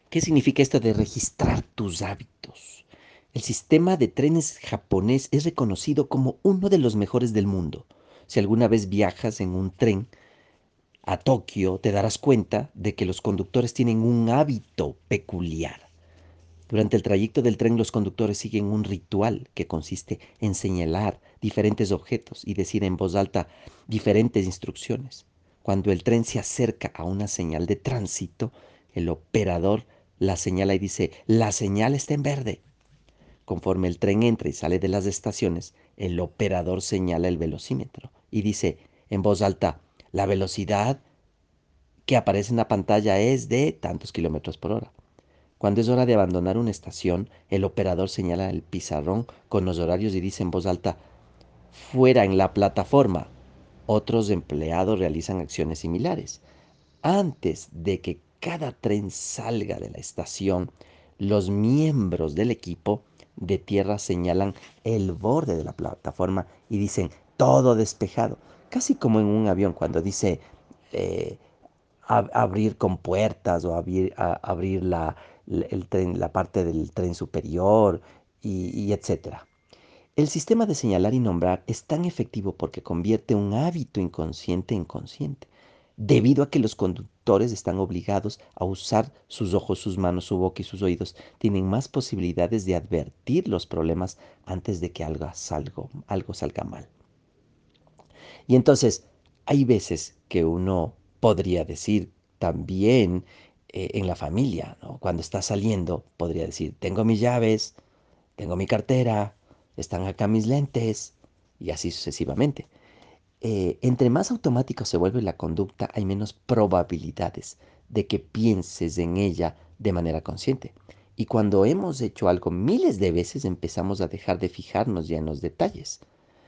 ¿Qué significa esto de registrar tus hábitos? El sistema de trenes japonés es reconocido como uno de los mejores del mundo. Si alguna vez viajas en un tren a Tokio, te darás cuenta de que los conductores tienen un hábito peculiar. Durante el trayecto del tren, los conductores siguen un ritual que consiste en señalar diferentes objetos y decir en voz alta diferentes instrucciones. Cuando el tren se acerca a una señal de tránsito, el operador la señala y dice, la señal está en verde. Conforme el tren entra y sale de las estaciones, el operador señala el velocímetro y dice en voz alta, la velocidad que aparece en la pantalla es de tantos kilómetros por hora. Cuando es hora de abandonar una estación, el operador señala el pizarrón con los horarios y dice en voz alta, fuera en la plataforma. Otros empleados realizan acciones similares. Antes de que cada tren salga de la estación, los miembros del equipo de tierra señalan el borde de la plataforma y dicen todo despejado, casi como en un avión cuando dice eh, abrir compuertas o abrir el tren, la parte del tren superior y etcétera. El sistema de señalar y nombrar es tan efectivo porque convierte un hábito inconsciente en consciente, debido a que los conductores están obligados a usar sus ojos, sus manos, su boca y sus oídos, tienen más posibilidades de advertir los problemas antes de que algo salga mal. Y entonces, hay veces que uno podría decir también en la familia, ¿no? Cuando está saliendo, podría decir, tengo mis llaves, tengo mi cartera, están acá mis lentes, y así sucesivamente. Entre más automático se vuelve la conducta, hay menos probabilidades de que pienses en ella de manera consciente. Y cuando hemos hecho algo miles de veces, empezamos a dejar de fijarnos ya en los detalles.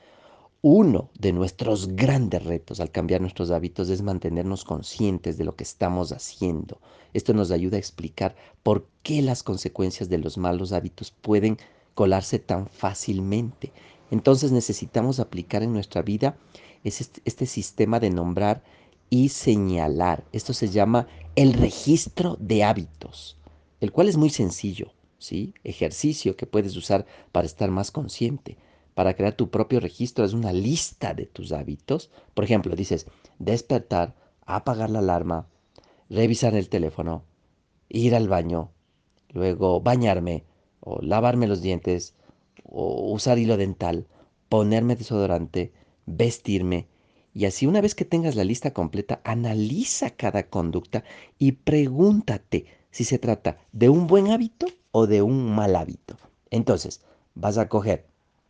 Uno de nuestros grandes retos al cambiar nuestros hábitos es mantenernos conscientes de lo que estamos haciendo. Esto nos ayuda a explicar por qué las consecuencias de los malos hábitos pueden colarse tan fácilmente. Entonces necesitamos aplicar en nuestra vida este sistema de nombrar y señalar. Esto se llama el registro de hábitos, el cual es muy sencillo, ¿sí? Ejercicio que puedes usar para estar más consciente. Para crear tu propio registro es una lista de tus hábitos. Por ejemplo, dices despertar, apagar la alarma, revisar el teléfono, ir al baño, luego bañarme o lavarme los dientes o usar hilo dental, ponerme desodorante, vestirme. Y así una vez que tengas la lista completa, analiza cada conducta y pregúntate si se trata de un buen hábito o de un mal hábito. Entonces, vas a coger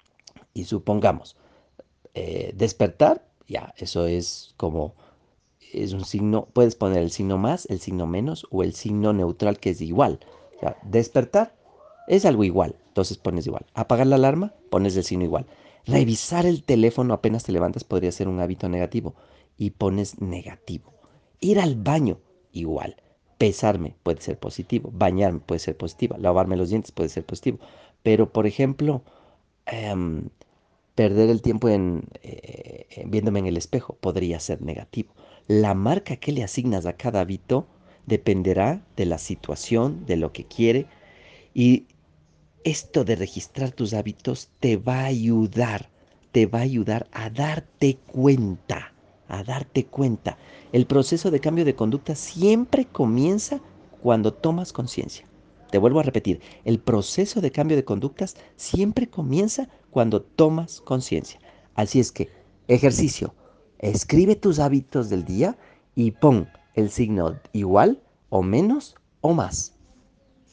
y supongamos, despertar, ya, eso es como, es un signo, puedes poner el signo más, el signo menos o el signo neutral que es igual. O sea, despertar es algo igual, entonces pones igual. Apagar la alarma, pones el signo igual. Revisar el teléfono apenas te levantas podría ser un hábito negativo y pones negativo. Ir al baño, igual. Pesarme puede ser positivo, bañarme puede ser positivo, lavarme los dientes puede ser positivo. Pero, por ejemplo, em, perder el tiempo viéndome en el espejo podría ser negativo. La marca que le asignas a cada hábito dependerá de la situación, de lo que quiere. Y esto de registrar tus hábitos te va a ayudar a darte cuenta. El proceso de cambio de conducta siempre comienza cuando tomas conciencia. Te vuelvo a repetir, el proceso de cambio de conductas siempre comienza cuando tomas conciencia. Así es que, ejercicio, escribe tus hábitos del día y pon el signo igual o menos o más.